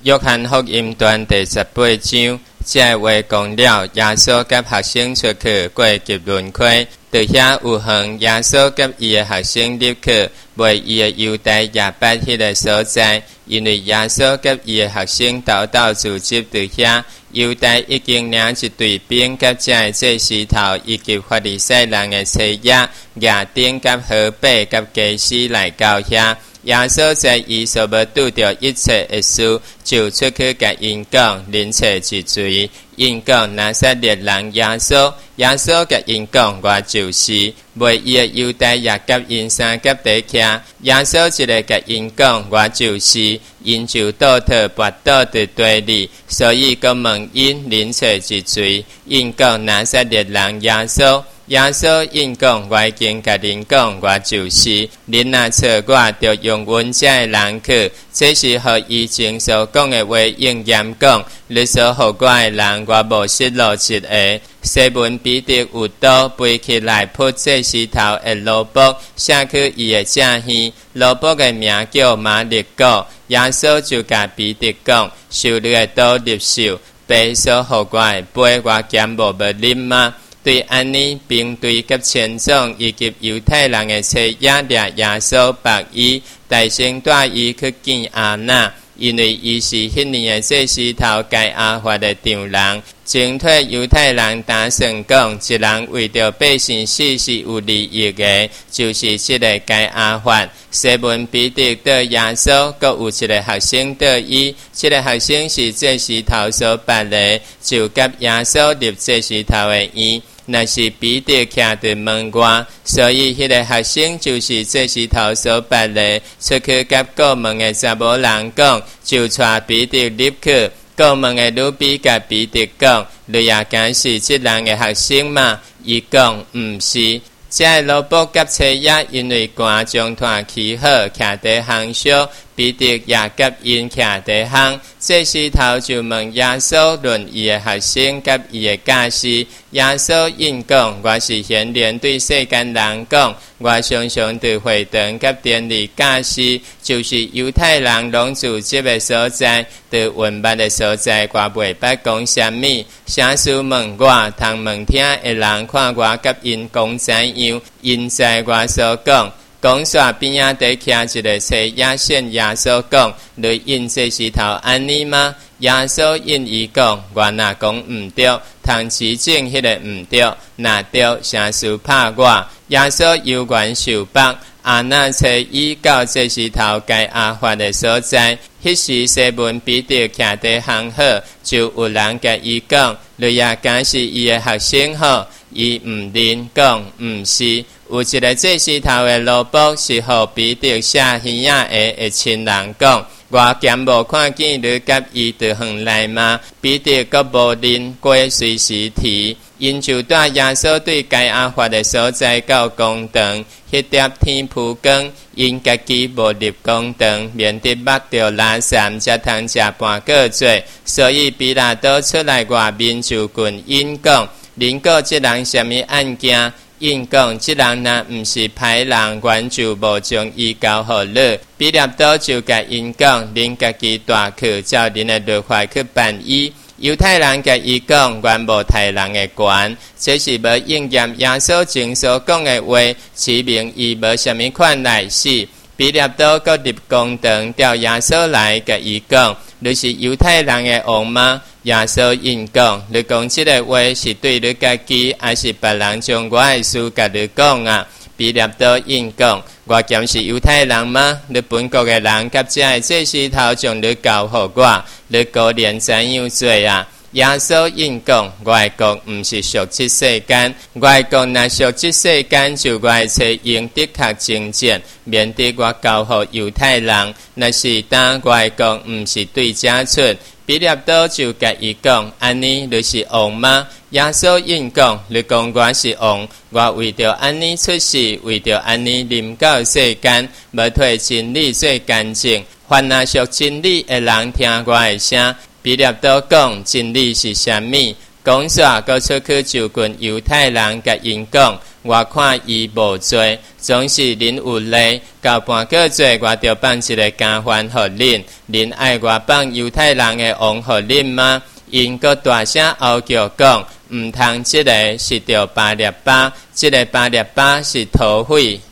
约翰福音段第18章，这话讲了，耶稣甲学生出去过吉伦溪，在遐有行耶稣甲伊的学生入去卖伊的犹太亚伯迄个所在，因为耶稣甲伊的学生斗聚集在遐，犹太已经领一队兵甲这祭司头以及法利赛人的妻仔、亚丁甲河伯甲祭司来到遐。耶稣在伊所要拄着一切的事，就出去甲因讲，恁找一罪。因讲拿撒勒人耶稣，耶稣甲因讲，我就是卖伊的犹太亚甲因三甲地徛。耶稣一个甲因讲，我就是，因就倒退跋倒伫地里，所以佮问因恁找一罪。因讲拿撒勒人耶稣。耶稣因讲，我已经甲恁讲，我就是。恁若找我，就用阮遮的人去。这是互伊前所讲的话应验讲。你所互我的人，我无失落一个。西门彼得有刀背起来扑这石头的萝卜，写去伊的正耳。萝卜的名叫马利果。耶稣就甲彼得讲，受你的刀入手，爸所互我的杯，我咸无要啉吗？对安尼，并对甲千总以及犹太人的妻也掠耶稣白衣，大声带伊去见阿那，因为伊是迄年的祭司头该亚法的丈人。前退犹太人打算讲，一人为着百姓死是有利益的，就是这个该亚法。西门彼得对耶稣，各有一个学生对伊，这个学生是祭司头所拔的，就甲耶稣入祭司头的院。那是彼得徛在门外，所以迄个学生就是祭司头所拔的，出去甲过门的查某人讲，就带彼得入去。过门的女婢甲彼得讲，你也敢是这人的学生吗？伊讲毋是。这萝卜甲妻仔因为寒将团起好，徛在巷小，彼得也甲因徛在巷。这时头就问耶稣论伊的学生甲伊的教师。耶稣应讲，我是显然对世间人讲，我常常对会堂甲典礼教师，就是犹太人拢聚集的所在，对文捌的所在，我袂捌讲什么。啥事问我，通问听的人看我甲因讲怎样，因知我所讲。讲煞边仔地徛一个妻仔线耶稣讲，你因这石头安尼吗？耶稣因伊讲，我若讲毋对，通指证迄个毋对，若对，啥事拍我？耶稣有缘受绑，阿那找伊到这石头该亚法的所在。迄时西门彼得徛在巷好，就有人甲伊讲，你也敢是伊的学生好？伊毋认，讲毋是。有一个祭司头的萝卜是互彼得写耳仔的亲人讲，我咸无看见你甲伊伫远来吗？彼得阁无认，过随时提，因就带耶稣对该亚法的所在到公堂，迄碟天铺光，因家己无入公堂，免得目着拉散，才通食半个月。所以彼拉多出来外面就问因讲，恁个这人什么案件？因讲，这人若毋是歹人，原就无将伊交互你。彼拉多就甲因讲，恁家己带去，照恁的律法去办伊。犹太人甲伊讲，原无杀人的权，这是无应验耶稣前所讲的话，指明伊无什么款来死。彼拉多搁入公堂，调耶稣来甲伊讲，你是犹太人的王吗？耶稣应讲，你讲这个话是对你家己，还是别人将我的事甲你讲啊？彼拉多应讲，我咸是犹太人吗？你本国的人甲这祭司头将你交互我，你可怜怎样做啊？耶稣应讲，外国毋是属这世间，外国若属这世间，就我找用的确正正，免得我交互犹太人。若是当外国毋是对家出。彼拉多就甲伊讲，安尼你是王吗？耶稣应讲，你讲我是王，我为着安尼出世，为着安尼临到世间，要替真理做干净。凡若属真理的人，听我的声。彼拉多讲，真理是啥物？讲煞，搁出去就跟犹太人甲因讲， 我看伊无罪，总是恁有理，到半个罪，我就放一个加番互恁。恁爱我放犹太人的王互恁吗？因个大声吼叫讲，毋通即个是着巴列巴，即个巴列巴是土匪。